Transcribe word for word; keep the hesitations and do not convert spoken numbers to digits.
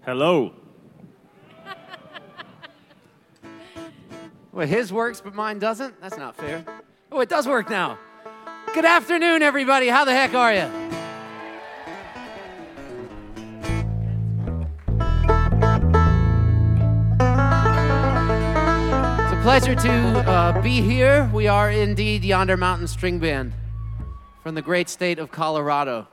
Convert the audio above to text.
Hello. Well, his works, but mine doesn't? That's not fair. Oh, it does work now. Good afternoon, everybody. How the heck are you? It's a pleasure to uh, be here. We are indeed Yonder Mountain String Band from the great state of Colorado.